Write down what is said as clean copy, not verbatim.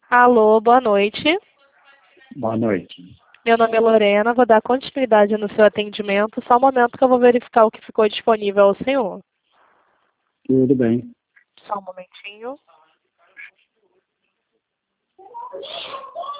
Alô, boa noite. Boa noite. Meu nome é Lorena, vou dar continuidade no seu atendimento. Só um momento que eu vou verificar o que ficou disponível ao senhor. Tudo bem. Só um momentinho.